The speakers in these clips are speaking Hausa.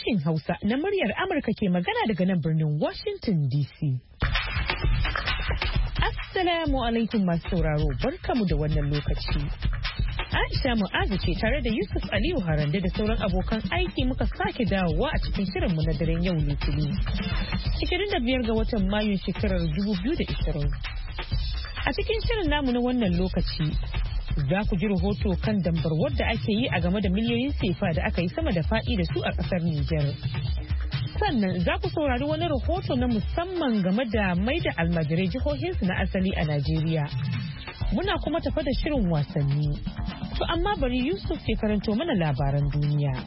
sashin Hausa na muryar Amurka ke magana daga nan birnin Washington DC. Assalamu alaikum masu sauraro, barkamu da wannan lokaci. Aisha Mu'azu ce tare da Yusuf Aliyu Harande da sauran abokan aiki muka sake dawowa a cikin shirinmu na daren yau Litinin. 25 ga watan Mayu shekarar 2020. A cikin shirin namu na wannan lokaci za ku ji rahoto kan dambarwar da ake yi a game da miliyoyin sefa da aka yi sama da faɗi da su a ƙasar Nijar. Sannan za ku saurari wani rahoto na musamman game da mai da almajirai jihohinsu na asali a Najeriya. Muna kuma tafa da shirin wasanni. To amma bari Yusuf ke karanto mana labaran duniya.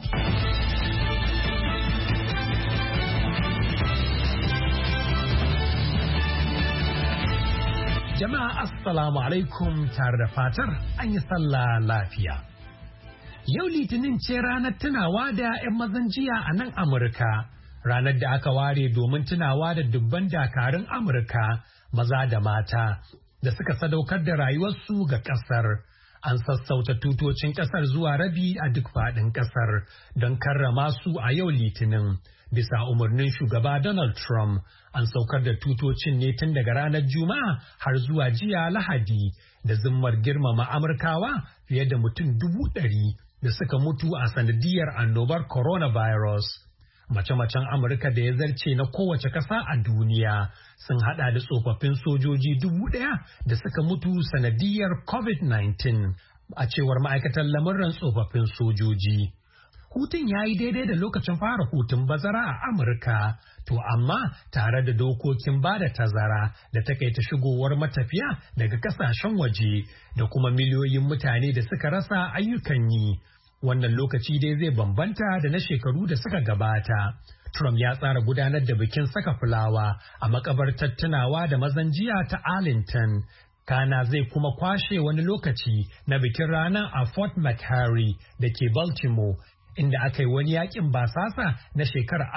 Jama'a assalamu alaikum, tare da fatar an yi sallah lafiya. Yau Litinin ce ranar tunawa da 'yan mazan jiya a nan Amurka, ranar da aka ware domin tunawa da dubban dakarun Amurka maza da mata da suka sadaukar da rayuwarsu ga ƙasar. An sassauta tutocin ƙasar zuwa rabi a duk faɗin ƙasar don karrama su a yau Litinin. Bisa umarnin shugaba Donald Trump, an saukar da tutocin ne tun daga ranar Juma'a har zuwa jiya Lahadi da zimmar girmama Amurkawa fiye da mutum 100,000 da suka mutu a sanadiyar annobar coronavirus. Mace-macen Amurka da ya zarce na kowace ƙasa a duniya sun hada da tsofaffin sojoji 1,000 da suka mutu sanadiyar COVID-19 a cewar ma'aikatar lamurran tsofaffin sojoji. Hutun ya yi daidai da lokacin fara hutun bazara a Amurka, to amma tare da dokokin ba da tazara da takaita shigowar matafiya daga kasashen waje da kuma miliyoyin mutane da suka rasa ayyukan yi. Wannan lokaci dai zai bambanta da na shekaru da suka gabata. Trump ya tsara gudanar da bikin saka fulawa a makabartar tunawa da mazan jiya ta Arlington. Kana zai kuma kwashe wani lokaci na bikin ranar a Fort McHenry da ke Baltimore, inda aka yi wani yakin basasa na shekarar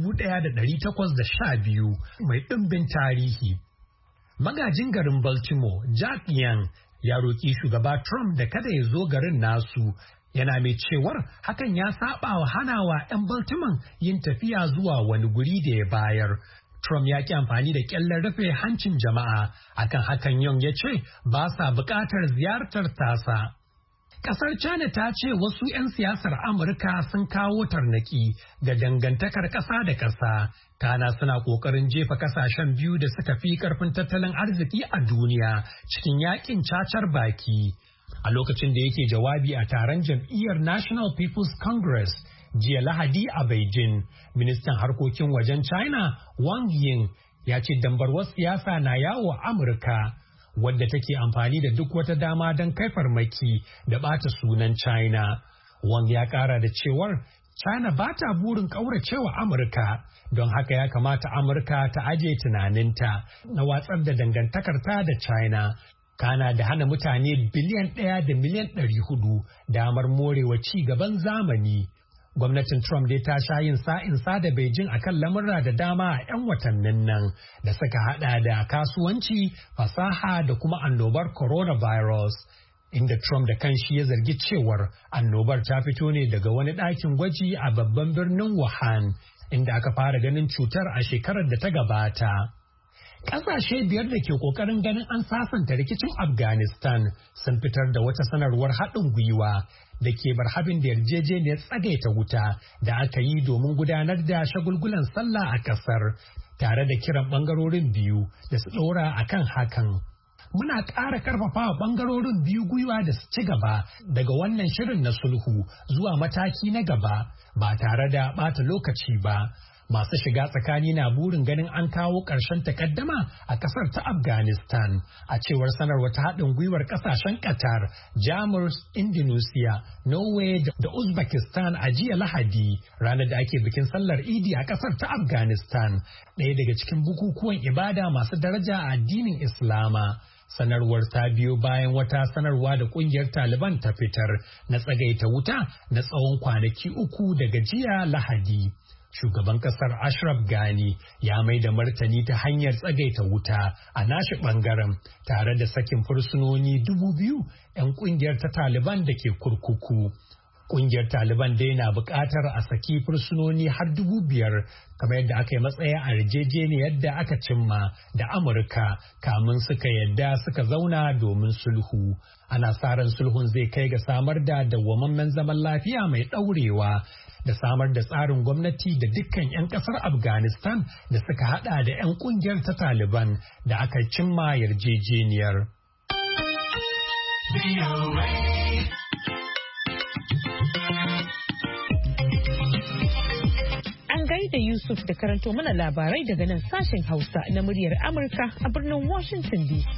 1812 mai ɗimbin tarihi. Magajin garin Baltimore, Jack Young, ya roƙi shugaba Trump da kada ya zo garin nasu, yana mai cewar hakan ya saba wa hanawa 'yan Baltimore yin tafiya zuwa wani guri da ya bayar. Trump ya ki amfani da ƙyallen rufe hancin jama'a, akan hakan Young ya ce ba sa buƙatar ziyartar tasa. Kasar China ta ce wasu 'yan siyasar Amurka sun kawo tarnaki ga dangantakar ƙasa da ƙasa. Kana suna ƙoƙarin jefa ƙasashen biyu da suka fi ƙarfin tattalin arziki a duniya cikin yakin cacar baki. A lokacin da yake jawabi a taron jam'iyyar National People's Congress jiya Lahadi a Beijing, ministan harkokin wajen China Wang Yi ya ce dambarwar siyasa na yawo a Amurka, wadda take amfani da duk wata dama don kai farmaki da bata sunan China. Wang ya kara da cewar China ba ta burin kauracewa Amurka, don haka ya kamata Amurka ta aje tunaninta na watsar da dangantakarta da China. Kana da hana mutane biliyan 1 da miliyan 400 damar morewa ci gaban zamani. Gwamnatin Trump dai ta sha yin sa'insa da Beijing akan lamurra da dama a 'yan watannin nan da suka hada da kasuwanci, fasaha da kuma annobar coronavirus. Inda Trump da kanshi ya zargi cewar annobar ta fito ne daga wani ɗakin gwaji a babban birnin Wuhan, inda aka fara ganin cutar a shekarar da ta gabata. Ƙasashe 5 da ke ƙoƙarin ganin an sasanta rikicin Afghanistan sun fitar da wata sanarwar haɗin gwiwa da ke barhabin da yarjejeniyar tsagaita wuta da aka yi domin gudanar da shagulgulan sallah a ƙasar, tare da kiran ɓangarorin biyu da su ɗora a kan hakan. Muna ƙara ƙarfafa wa ɓangarorin biyu gwiwa da su ci gaba daga wannan shirin na sulhu zuwa mataki na gaba ba tare da ɓata lokaci ba. Masu shiga tsakani na burin ganin an kawo ƙarshen takaddama a ƙasar ta Afghanistan, a cewar sanarwa ta haɗin gwiwar ƙasashen Qatar, Jamus, Indonesia, Norway da Uzbekistan a jiya Lahadi, ranar da ake bikin sallar Idi a ƙasar ta Afghanistan, ɗaya daga cikin bukukuwan ibada masu daraja a addinin Islama. Sanarwar ta biyo bayan wata sanarwa da ƙungiyar Taliban ta fitar na tsagaita wuta na tsawon kwanaki 3 daga jiya Lahadi. Shugaban kasar Ashraf Ghani ya mai da martani ta hanyar tsagaita wuta a nashi bangaren tare da sakin fursunoni 2,000 'yan kungiyar ta Taliban da ke kurkuku. Ƙungiyar Taliban dai na buƙatar a saki fursunoni har 5,000 kamar yadda aka yi matsaya a yarjejeniyar da aka cimma da Amurka kamun suka yadda suka zauna domin sulhu. Ana sa ran sulhun zai kai ga samar da dawwamammen zaman lafiya mai ɗaurewa da samar da tsarin gwamnati da dukkan 'yan ƙasar Afghanistan da suka hada da 'yan ƙungiyar ta Taliban da aka cimma yarjejeniyar. Da Yusuf da karanto mana labarai daga nan sashen Hausa na muryar Amurka a birnin Washington DC.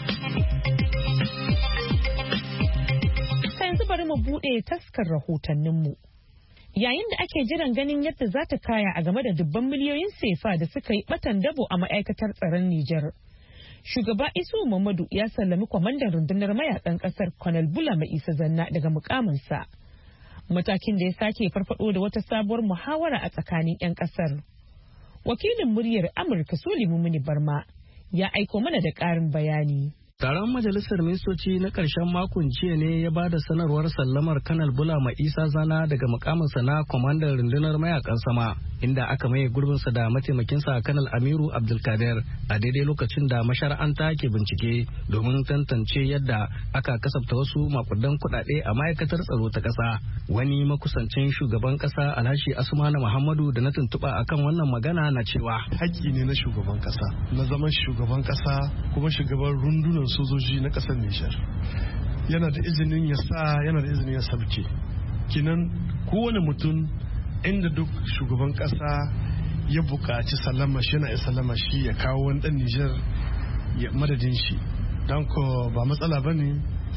Yanzu bari mu buɗe taskar rahotanninmu. Yayin da ake jiran ganin yadda za ta kaya a game da dubban miliyoyin sefa da suka yi batan dabo a ma'aikatar tsaron Nijar. Shugaba Isu Muhammadu ya sallami kwamandan rundunar mayakan ƙasar Colonel Bulama Isa Zanna daga mukaminsa. Matakin da ya sake farfado da wata sabuwar muhawara a tsakanin 'yan kasar. Wakilin muryar Amurka Suleiman Muni Barma ya aiko mana da ƙarin bayani. Taron majalisar ministoci na ƙarshen makon jiya ne ya ba da sanarwar sallamar Kanal Bulama Isa Zana daga mukaminsa na kwamandan rundunar mayakan sama, inda aka maye gurbinsa da mataimakinsa Kanal Amiru Abdulkader a daidai lokacin da mashara'anta ke bincike domin tantance yadda aka kasafta wasu makudan kuɗaɗe a ma'aikatar tsaro ta ƙasa. Wani makusancin shugaban ƙasa Alhaji Asmanu Muhammadu da na tuntuɓa akan wannan magana na cewa haƙƙi ne na shugaban ƙasa, na zaman shugaban ƙasa kuma shugaban rundunar sojoji na kasar Nijar yana da izinin ya sa, yana da izinin ya sabke. Kinan kowane mutum inda duk shugaban kasa ya buƙaci sallama shi yana sallama shi ya kawo wani dan Nijar ya madadin shi. Don ko ba matsala bane,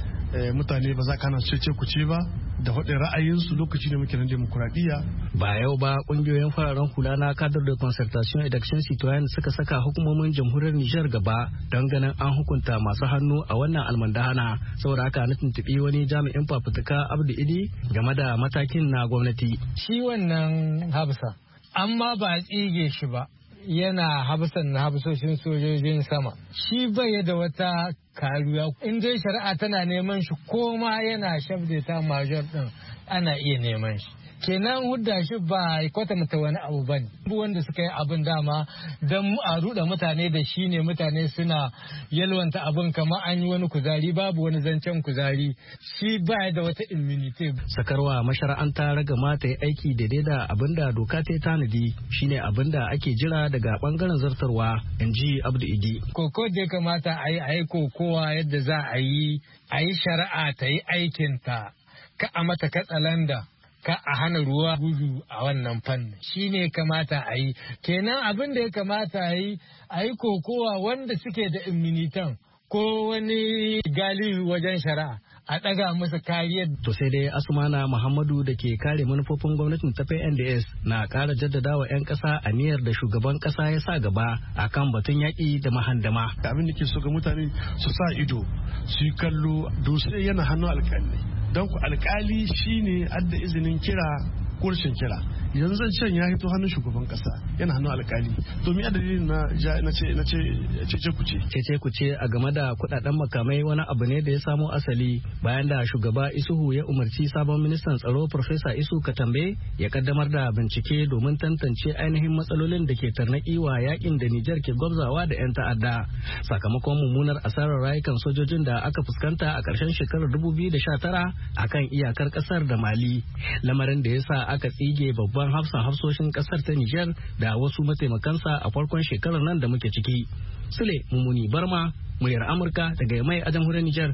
mutane ba za ka na cece kuce ba da faɗin ra'ayinsu lokaci da muke na demokuraɗiyya. Ba yau ba ƙungiyoyin fararen hula na kadar da concertation et d'action citoyen suka saka hukumomin jamhuriyar Nijar gaba don ganin an hukunta masu hannu a wannan almandahana. Saboda haka na tuntuɓi wani jami'in fafutuka Abdu Idi game da matakin na gwamnati. Shi wannan Hafsa amma ba a tsige shi ba, yana habsan na habsoshin sojojin sama. Shi bai da wata kariya. In dai shari'a tana neman shi ko ma yana shabde ta major din ana iya neman shi. Kenan hudda shi ba kwatanta wani abu bane. Wanda suka yi abin dama don a ruɗa mutane da shi ne, mutane suna yalwanta abin kamar an yi wani kuzari, babu wani zancen kuzari. Shi ba da wata immunity. Sakarwa mashara'anta ragama ta yi aiki daidai da abin da doka ta tanadi shine abin da ake jira daga bangaren zartarwa, in ji Abdu Idi. Koko da ya kamata a yi kokowa yadda za a yi shari'a ta yi aikinta, ka a mata katsalanda. Ka a hana ruwa gudu a wannan fannin shi ne kamata a yi. Kenan abin da ya kamata a yi kokowa wanda suke da immunitan ko wani galihu wajen shari'a a ɗaga musu kariyar. To sai dai Asmana Muhammadu da ke kare manufofin gwamnatin ta PNDS na ƙara jaddada wa 'yan ƙasa aniyar da shugaban ƙasa ya sa gaba akan batun yaƙi da mahandama. Abin da ke so ga mutane su sa ido su yi kallo, dosai yana hannun alƙalai. Don ku alkali shine adda izinin kira ko rashin kira. Yanzu zancen ya hito hannun shugaban kasa, yana hannun alkali. To me dalilin na ce cece kuce a game da kudaden makamai wani abu ne da ya samo asali bayan da shugaba Isuhu ya umarci sabon ministan tsaro Professor Isu Katambe ya kaddamar da bincike domin tantance ainihin matsalolin da ke tarnaki wa yakin da Nijar ke gwabzawa da 'yan ta'adda sakamakon mummunar asarar rayukan sojojin da aka fuskanta a ƙarshen shekarar 2019 akan iyakar kasar da Mali, lamarin da ya sa aka tsige babban hafsoshin kasar ta Nijar da wasu mataimakansa a farkon shekarar nan da muke ciki. Sule Mumuni Barma, muryar Amurka daga Yamai a jamhuriyar Nijar.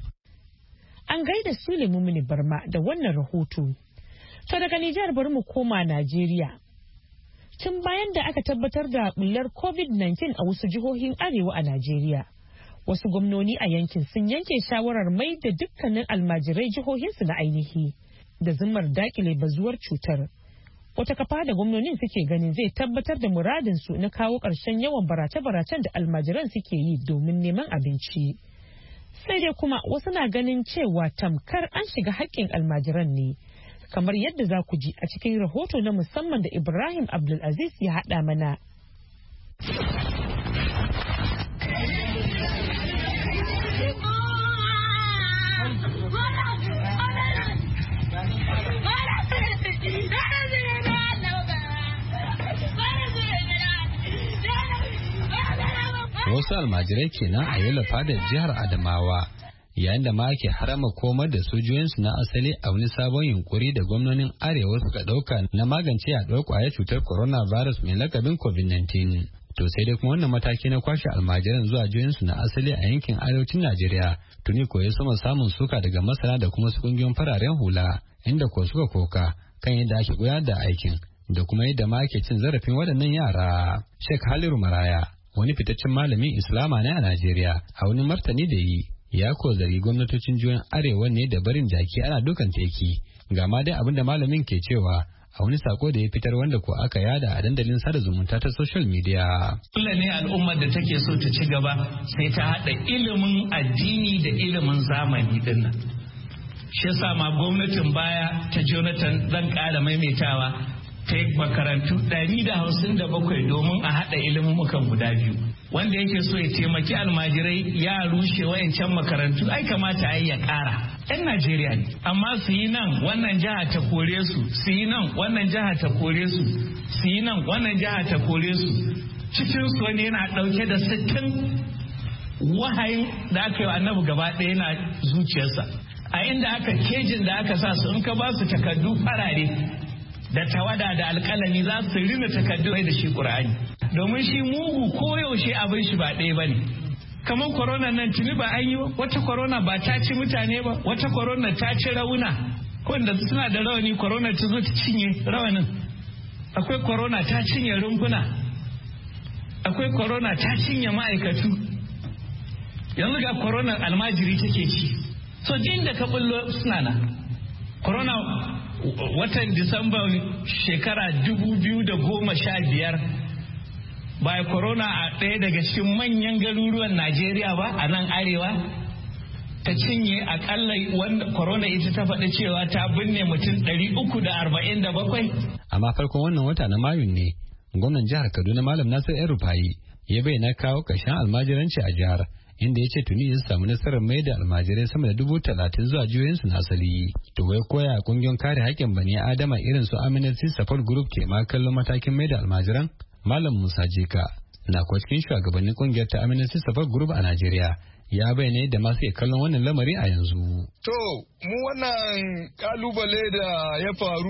An gaida Sule Mumuni Barma da wannan rahoto. To daga Nijar bari mu koma Najeriya. Tun bayan da aka tabbatar da bullar COVID-19 a wasu jihohin Arewa a Najeriya, wasu gwamnoni a yankin sun yanke shawarar mai da dukkanin almajirai jihohinsu na ainihi da zimmar dakile bazuwar cutar. Wata kafa da gwamnonin suke ganin zai tabbatar da muradinsu na kawo ƙarshen yawan barace-baracen da almajiran suke yi domin neman abinci. Sai dai kuma wasu na ganin cewa tamkar an shiga haƙƙin almajiran ne, kamar yadda za ku ji a cikin rahoto na musamman da Ibrahim Abdulaziz ya haɗa mana. wasu almajirai kenan a Yola fadar jihar Adamawa, yayin da ma ake harama komar da sojojinsu na asali a wani sabon yunkuri da gwamnonin arewa suka ɗauka na magance yaɗuwar ƙwayar cutar coronavirus mai lakabin COVID-19. To sai dai kuma wannan mataki na kwashe almajiran zuwa jihohinsu na asali a yankin arewacin Najeriya tuni ko ya sama samun suka daga masana da kuma su kungiyoyin fararen hula, inda ko suka koka kan yadda ake gudanar da aikin da kuma yadda ma ake cin zarafin waɗannan yara. Sheikh Haliru Maraya, wani fitaccen malamin Islama ne a Najeriya, a wani martani da yi ya ko zargi gwamnatocin jihohin arewa ne da barin jaki ana dukan teki. Ga ma dai abin da malamin ke cewa a wani sako da ya fitar wanda ko aka yada a dandalin sada zumunta ta social media. Dole ne al'ummar da take so ta ci gaba sai ta haɗa ilimin addini da ilimin zamani din nan. Shi yasa ma gwamnatin baya ta Jonathan zan ƙara maimaitawa ta yi makarantu 157 domin a haɗa ilimukan guda biyu. Wanda yake so ya taimaki almajirai ya rushe wayancan makarantu ai kamata ai ya ƙara. 'Yan Najeriya ne, amma su yi nan wannan jiha ta kore su yi nan wannan jiha ta kore su yi nan wannan jiha ta kore su. Cikin su wani yana ɗauke da 60 wahayin da aka yi annabi gaba ɗaya yana zuciyarsa. A inda aka kejin da aka sa su in ka ba su takardu farare da tawada da alƙalami za su rina takardu da shi Ƙur'ani. Domin shi mugu koyaushe abin shi ba ɗaya ba ne. Kamar korona nan tuni ba an yi wata korona ba ta ci mutane ba, wata korona ta ci rauna. Wanda suna da rawani korona ta zo ta cinye rawanin. Akwai korona ta cinye rumfuna. Akwai korona ta cinye ma'aikatu. Yanzu ga korona almajiri take ci. So din da ka bullo suna na. Korona watan Disamba shekara 2015 ba corona a ɗaya daga cikin manyan garuruwan Najeriya ba a nan arewa ta cinye akalla wanda corona ita ta faɗi cewa ta binne mutum 347. Amma farkon wannan wata na Mayu ne gwamnan jihar Kaduna Malam Nasir El-Rufai ya bayyana kawo ƙarshen almajiranci a jihar, inda ya ce tuni ya samu nasarar mai da almajirai sama da 30,000 zuwa jihohinsu na asali. To wai koya kungiyoyin kare haƙƙin bani Adama irin su Amnesty Support Group ke ma kallon matakin mai da almajiran? Malam Musa Jeka na kuwa cikin shugabannin kungiyar ta Amnesty Support Group a Najeriya ya bayyana yadda masu iya kallon wannan lamari a yanzu. To, mu wannan kalubale da ya faru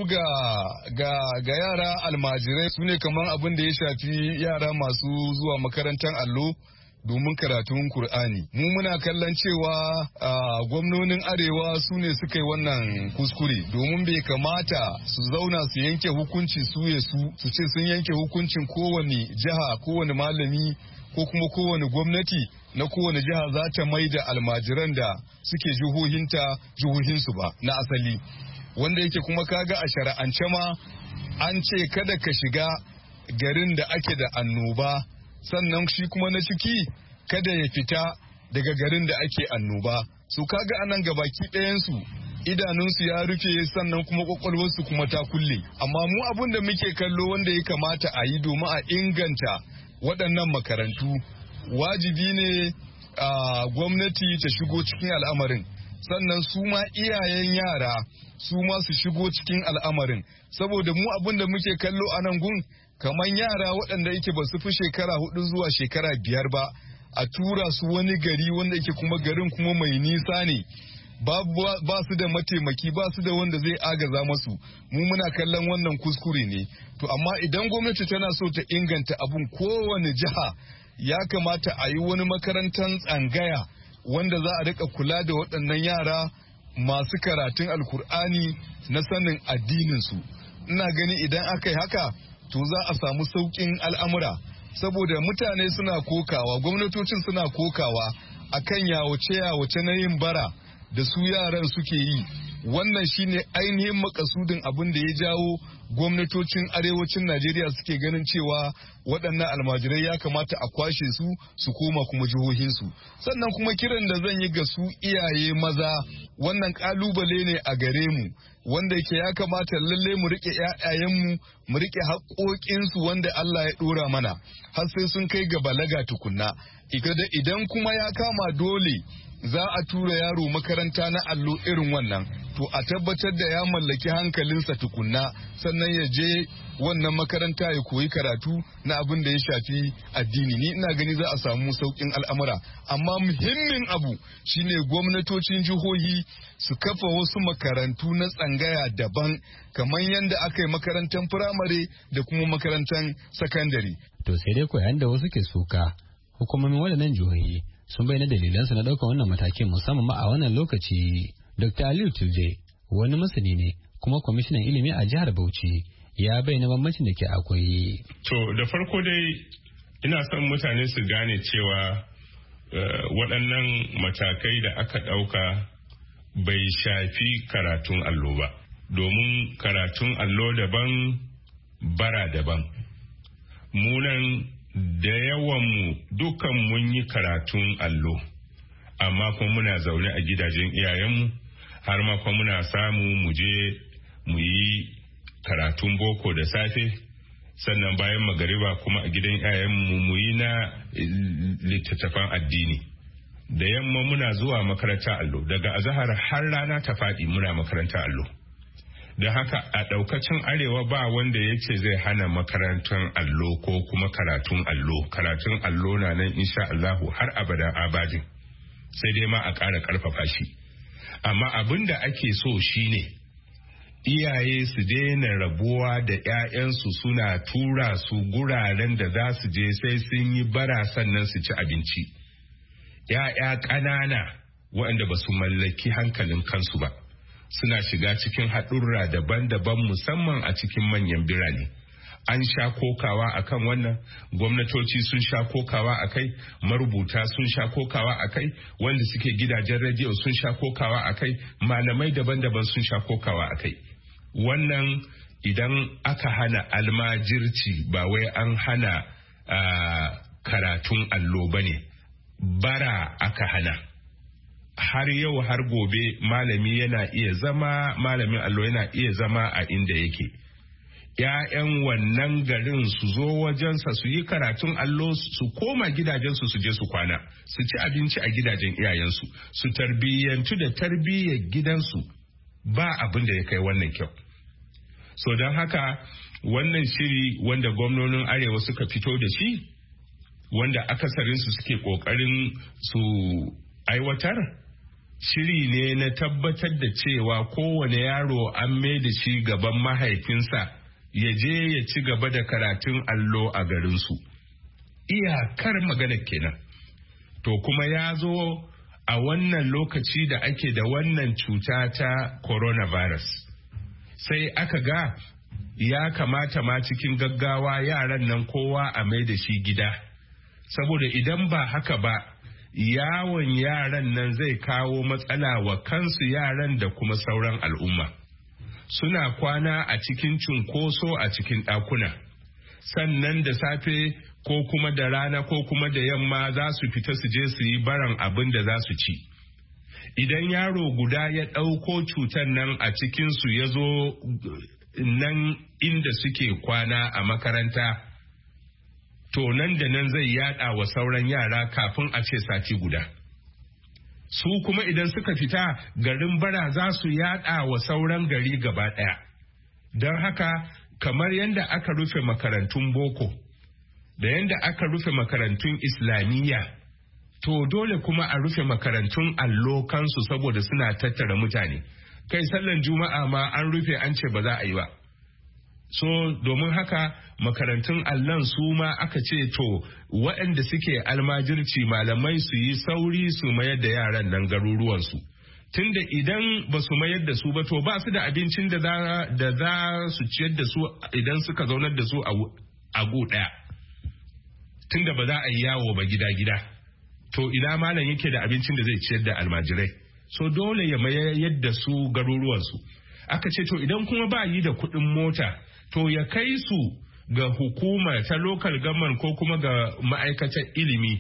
ga yara almajirai su ne kamar abin da ya shafi yara masu zuwa makarantar allo domin karatun Kur'ani. Mu muna kallon cewa gwamnonin arewa su ne suka yi wannan kuskure domin bai kamata su zauna su yanke hukunci su ce sun yanke hukuncin kowane jiha, kowane malami ko kuma kowane gwamnati na kowane jiha za ta mai da almajiran da suke jihohinsu ba na asali. Wanda yake kuma kaga a shari'ance ma an ce kada ka shiga garin da ake da annoba, sannan shi kuma na ciki kada ya fita daga garin da ake annoba. Su kaga anan gabaki ɗayansu idanunsu ya rufe sannan kuma kwakwalwarsu kuma ta kulle. Amma mu abin da muke kallo wanda ya kamata a yi domin a inganta waɗannan makarantu, wajibi ne gwamnati ta shigo cikin al'amarin, sannan su ma iyayen yara su ma su shigo cikin al'amarin, saboda mu abin da muke kallo a nan gun kamar yara waɗanda yake ba su fi shekara 4 zuwa shekara 5 ba a tura su wani gari wanda yake kuma garin kuma mai nisa ne, ba su da mataimaki, ba su da wanda zai agaza masu. Mu muna kallon wannan kuskure ne. To amma idan gwamnati tana so ta inganta abun, kowane jiha ya kamata a yi wani makarantar tsangaya wanda za a rika kula da waɗannan yara masu karatun alkur'ani na sanin addininsu. Ina gani idan aka yi haka to za a samu sauƙin al'amura, saboda mutane suna kokawa, gwamnatocin suna kokawa akan yawace na yin bara da su yaran suke yi. Wannan shine ainihin makasudin abin da ya jawo gwamnatocin arewacin Najeriya suke ganin cewa waɗannan almajirai ya kamata a kwashe su koma kuma jihohinsu. Sannan kuma kiran da zan yi ga su iyaye maza, wannan kalubale ne a gare mu, wanda yake ya kamata lalle mu rike ƴaƴayenmu, mu rike haƙoƙinsu wanda Allah ya ɗora mana har sai sun kai ga balaga tukunna. Idan kuma ya kama dole za a tura yaro makaranta na allo irin wannan, to a tabbatar da ya mallaki hankalinsa tukunna sannan ya je wannan makaranta ya koyi karatu na abin da ya shafi addini. Ni ina gani za a samu sauƙin al'amura, amma muhimmin abu shine gwamnatocin jihohi su kafa wasu makarantu na tsangaya daban kamar yadda aka yi makarantar firamare da kuma makarantar sakandare. To sai dai ko yayin da wasu ke suka, hukumomin waɗannan jihohi sun bayyana dalilansu na ɗaukar wannan matakin musamman ma a wannan lokaci. Dr. Aliyu Tilje wani masani ne kuma kwamishinan ilimi a jihar Bauchi ya bayyana bambancin da ke akwai. To da farko dai ina son mutane su gane cewa waɗannan matakai da aka ɗauka bai shafi karatun allo ba, domin karatun allo daban bara daban. Munan da yawanmu dukan mun yi karatun allo, amma kuma muna zaune a gidajen iyayenmu har ma kuma muna samu mu je mu yi karatun boko da safe, sannan bayan magariba kuma a gidan iyayenmu mu yi na littattafan addini. Da yamma muna zuwa makaranta allo, daga azahar har rana ta faɗi muna makaranta allo. Da haka a ɗaukacin arewa ba wanda ya ce zai hana makarantar allo ko kuma karatun allo. Karatun allo na nan insha Allahu har abadan abadin, sai dai ma a ƙara ƙarfafa shi. Amma abin da ake so shine iyaye su daina rabuwa da 'ya'yansu suna tura su guraren da za su je sai sun yi bara sannan su ci abinci. 'Ya'ya ƙanana waɗanda ba su mallaki hankalin kansu ba suna shiga cikin haɗurra daban-daban musamman a cikin manyan birane. An sha kokawa akan wannan, gwamnatoci sun sha kokawa a kai, marubuta sun sha kokawa a kai, wanda suke gidajen rediyo sun sha kokawa a kai, malamai daban-daban sun sha kokawa a kai. Wannan idan aka hana almajirci ba wai an hana karatun allo ba ne, bara aka hana. Har yau har gobe malami yana iya zama, malamin allo yana iya zama a inda yake. 'Ya'yan wannan garin su zo wajensa su yi karatun allo, su koma gidajensu su je su kwana, su ci abinci a gidajen iyayensu, su tarbiyyantu da tarbiyyar gidansu. Ba abin da ya kai wannan kyau. So don haka wannan shiri wanda gwamnonin arewa suka fito da shi, wanda akasarinsu suke ƙoƙarin su aiwatar, shiri ne na tabbatar da cewa kowane yaro an mai da shi gaban mahaifinsa ya je ya ci gaba da karatun allo a garinsu. Iyakar maganar kenan. To kuma ya zo a wannan lokaci da ake da wannan cuta ta coronavirus. Sai aka ga ya kamata ma cikin gaggawa yaran nan kowa a mai da shi gida. Saboda idan ba haka ba, yawon yaran nan zai kawo matsala wa kansu yaran da kuma sauran al'umma. Suna kwana a cikin cunkoso a cikin ɗakuna, sannan da safe ko kuma da rana ko kuma da yamma za su fita su je su yi baran abin da za su ci. Idan yaro guda ya ɗauko cutar nan a cikinsu ya zo nan inda suke kwana a makaranta, to nan da nan zai yada wa sauran yara kafin a ce sati guda. Su kuma idan suka fita garin bara za su yada wa sauran gari gaba ɗaya. Don haka kamar yadda aka rufe makarantun boko da yadda aka rufe makarantun islamiyya, to dole kuma a rufe makarantun allo kansu saboda suna tattara mutane. Kai sallan juma'a ma an rufe an ce ba za a yi ba. So domin haka makarantun allon su ma aka ce to waɗanda suke almajirci malamai su yi sauri su mayar da yaran nan garuruwansu. Tunda idan ba su mayar da su ba to ba su da abincin da za su ciyar da su idan suka zaunar da su a gu ɗaya. Tunda ba za a yi yawo ba gida-gida. To ina malam yake da abincin da zai ciyar da almajirai. So dole ya mayar da su garuruwansu. Aka ce to idan kuma ba yi da kuɗin mota, to ya kai su ga hukuma ta local government ko kuma ga ma'aikatar ilimi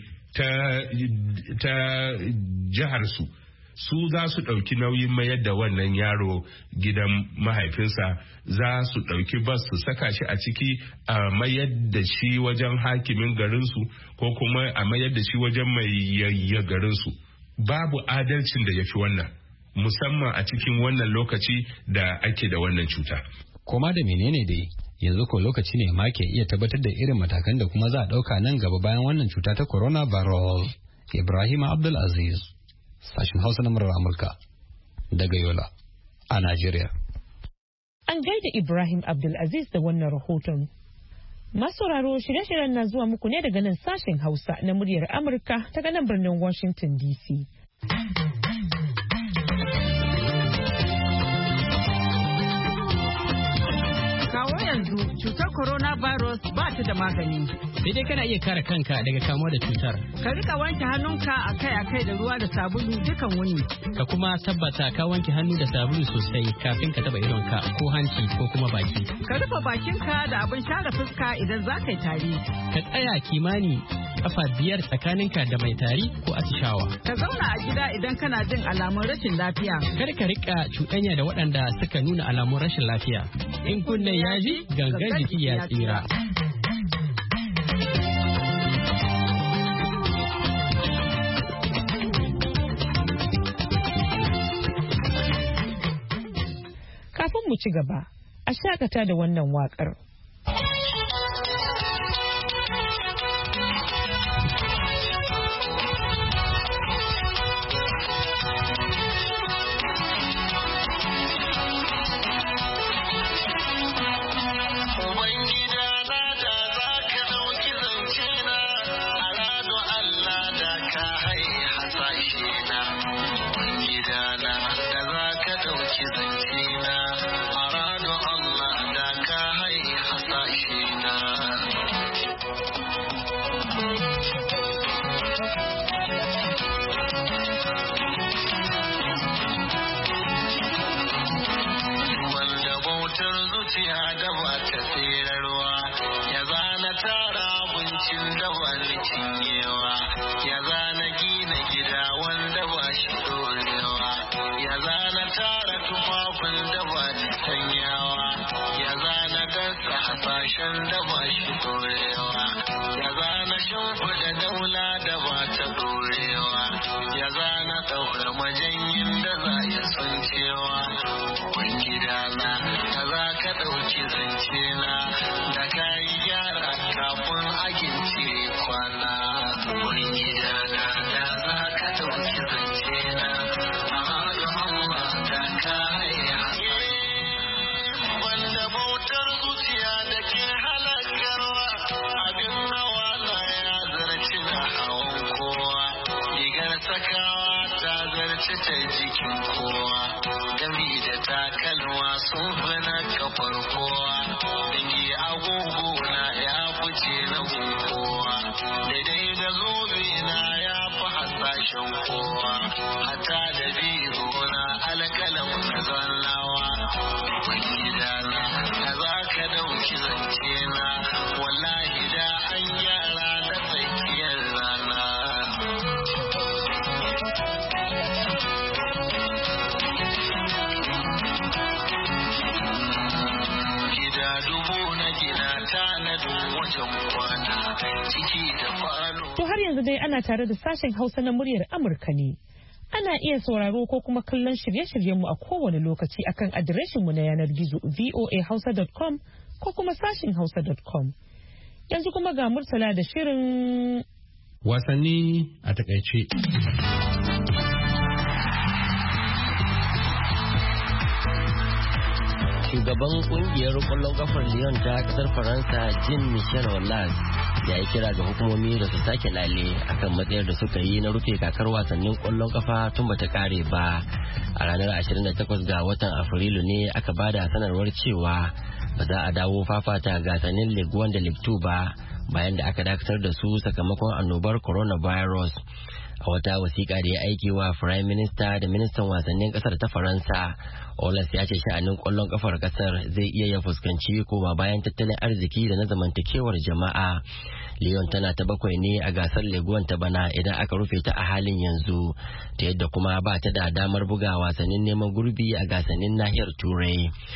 ta jiharsu. Su za su ɗauki nauyin mayar da wannan yaro gidan mahaifinsa, za su ɗauki bas su saka shi a ciki a mayar da shi wajen hakimin garinsu ko kuma a mayar da shi wajen mai yayya garinsu. Babu adalcin da ya fi wannan. musamman a cikin wannan lokaci da ake da wannan cuta. Koma da menene dai yanzu ko lokaci ne ma ke iya tabbatar da irin matakan da kuma za a ɗauka nan gaba bayan wannan cuta ta coronavirus. Ibrahim Abdulaziz, sashen Hausa na murar Amurka daga Yola a Najeriya. An gaida Ibrahim Abdulaziz da wannan rahoton. Masauraro shirye-shiryen na zuwa muku ne daga nan sashen Hausa na muryar Amurka daga nan birnin Washington DC. Yanzu cutar coronavirus ba ta da magani. Sai dai kana iya kare kanka daga kamuwa da cutar. Ka rika wanke hannunka akai-akai da ruwa da sabulu dukan wuni. Ka kuma tabbata ka wanke hannu da sabulu sosai kafin ka taba idonka ko hanci ko kuma baki. Ka rufe bakinka da abin share fuska idan za ka yi tari. Ka tsaya kimani kafa 5 tsakaninka da mai tari ko atishawa. Ka zauna a gida idan kana jin alamun rashin lafiya. Kar ka rika cuɗanya da waɗanda suka nuna alamun rashin lafiya. In kunne ya ji gangan jiki ya tsira. Kafin mu ci gaba, a shakata da wannan waƙar. To har yanzu dai ana tare da sashen Hausa na muryar Amurka ne. Ana iya sauraro ko kuma kallon shirye-shiryenmu a kowane lokaci akan adireshinmu na yanar gizo voahausa.com ko kuma sashen hausa.com. Yanzu kuma ga Murtala da shirin wasanni a takaice. Shugaban kungiyar kwallon kafar Lyon ta kasar Faransa Jean-Michel Aulas ya yi kira ga hukumomi da su sake lale akan matsayar da suka yi na rufe kakar wasannin kwallon kafa tun bata kare ba. A ranar 28 ga watan Afrilu ne aka bada sanarwar cewa ba za a dawo fafata gasannin Ligue 1 da Ligue 2 ba bayan da aka dakatar da su sakamakon annobar coronavirus. A wata wasiƙa da ya aiki wa Firayim Minista da Ministan Wasannin ƙasar ta Faransa, Aulas ya ce sha'anin ƙwallon ƙafar ƙasar zai iya ya fuskanci koma bayan tattalin arziki da na zamantakewar jama'a. Lyon tana ta 7 ne a gasar Ligue 1 ta bana idan aka rufe ta a halin yanzu, ta yadda kuma ba ta da damar buga wasannin neman gurbi a gasannin nahiyar Turai.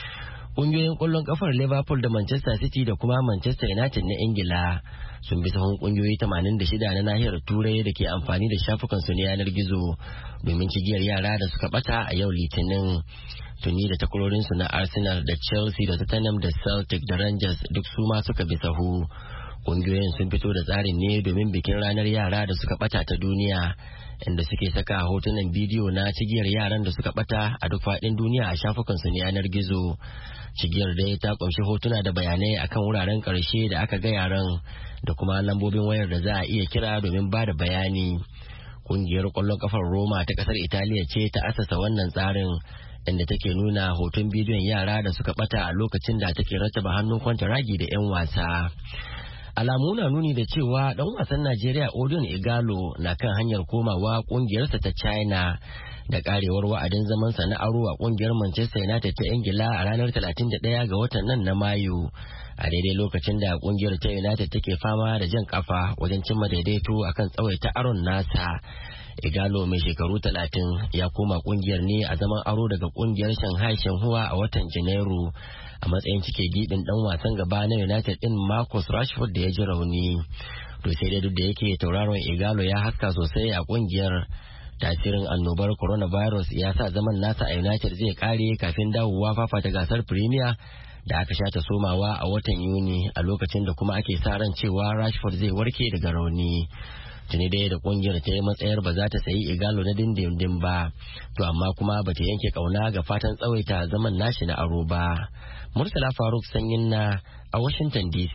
Ƙungiyoyin ƙwallon ƙafar Liverpool da Manchester City da kuma Manchester United na Ingila sun bi sahun ƙungiyoyi 86 na nahiyar Turai da ke amfani da shafukansu na yanar gizo domin cigiyar yara da suka bata a yau Litinin. Tuni da takwarorinsu na Arsenal da Chelsea da Tottenham da Celtic da Rangers duk su ma suka bi sahu. Ƙungiyoyin sun fito da tsarin ne domin bikin ranar yara da suka bata ta duniya, inda suke saka hotunan bidiyo na cigiyar yaran da suka bata a duk faɗin duniya a shafukansu na yanar gizo. Cigiyar dai ta ƙunshi hotuna da bayanai akan wuraren ƙarshe da aka ga yaran da kuma lambobin wayar da za a iya kira domin ba da bayani. Ƙungiyar ƙwallon ƙafar Roma ta ƙasar Italiya ce ta asasa wannan tsarin, inda take nuna hoton bidiyon yara da suka bata a lokacin da take rattaba hannun kwantaragi da 'yan wasa. Alamu na nuni da cewa dan wasan Najeriya Odion Igalo na kan hanyar komawa kungiyarsa ta China da karewar wa'adin zamansa na aro a kungiyar Manchester United ta Ingila a ranar 31 ga watan nan na Mayu, a daidai lokacin da kungiyar ta United take fama da jan kafa wajen cimma daidaito akan tsawaita aron nasa. Igalo mai shekaru 30 ya koma kungiyar ne a zaman aro daga kungiyar Shanghai Shenhua a watan Janairu a matsayin cike gibin dan wasan gaba na United din Marcus Rashford da ya ji rauni. To sai dai duk da yake tauraron Igalo ya haska sosai a kungiyar, tasirin annobar coronavirus ya sa zaman nasa a United zai kare kafin dawowa fafata gasar Premier da aka sha ta somawa a watan Yuni, a lokacin da kuma ake sa ran cewa Rashford zai warke daga rauni. Tuni dai da kungiyar ta yi matsayar ba za ta sayi Igalo na dindindin ba, to amma kuma ba ta yanke kauna ga fatan tsawaita zaman nashi na aro ba. Murtala Faruk Sanyin na a Washington DC.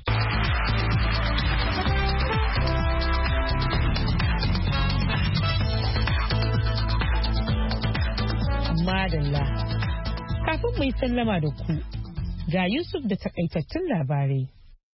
Madalla. Kafin mai sallama da ku, ga Yusuf da takaitattun labarai.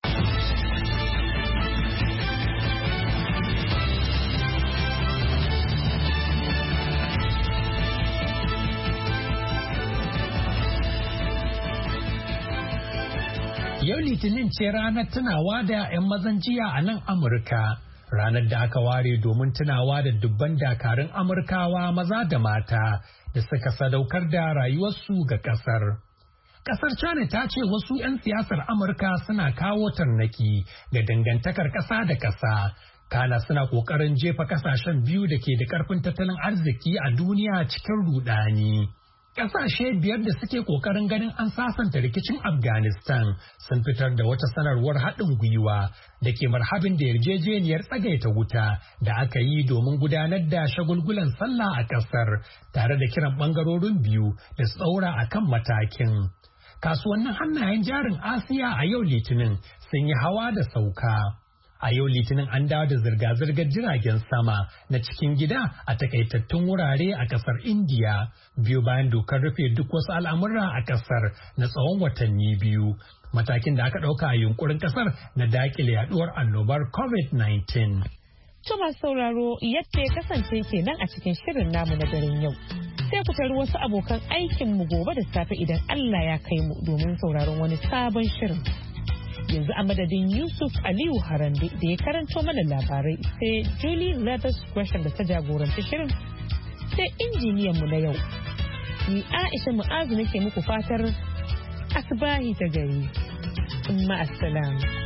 Yau Litinin ce ranar tunawa da 'yan mazan jiya a nan Amurka, ranar da aka ware domin tunawa da dubban dakarun Amurkawa maza da mata da suka sadaukar da rayuwarsu ga ƙasar. Ƙasar China ta ce wasu 'yan siyasar Amurka suna kawo tarnaki ga dangantakar ƙasa da ƙasa. Kana suna ƙoƙarin jefa ƙasashen biyu da ke da ƙarfin tattalin arziki a duniya cikin rudani. Ƙasashe biyar da suke ƙoƙarin ganin an sasanta rikicin Afghanistan sun fitar da wata sanarwar haɗin gwiwa da ke marhabin da yarjejeniyar tsagaita wuta da aka yi domin gudanar da shagulgulan sallah a ƙasar, tare da kiran ɓangarorin biyu da su ɗaura a kan matakin. Kasuwannin hannayen jarin Asiya a yau Litinin sun yi hawa da sauka. A yau Litinin an dawo da zirga-zirgar jiragen sama na cikin gida a takaitattun wurare a kasar Indiya, biyu bayan dokar rufe duk wasu al'amura a kasar na tsawon watanni biyu. Matakin da aka ɗauka a yunkurin kasar na dakile yaduwar annobar COVID-19. Tuma sauraro yadda ya kasance kenan a cikin shirin namu na daren yau. Sai ku tari wasu abokan aikinmu gobe da safe idan Allah ya kai mu domin sauraron wani sabon shirin. Yanzu a madadin Yusuf Aliyu Harande da ya karanto mana labarai, sai Julie Leathers Gresham da ta jagoranci shirin, sai injiniyanmu na yau. Ni Aisha Mu'azu nake muku fatar asibahi ta gari. Ma'assalam.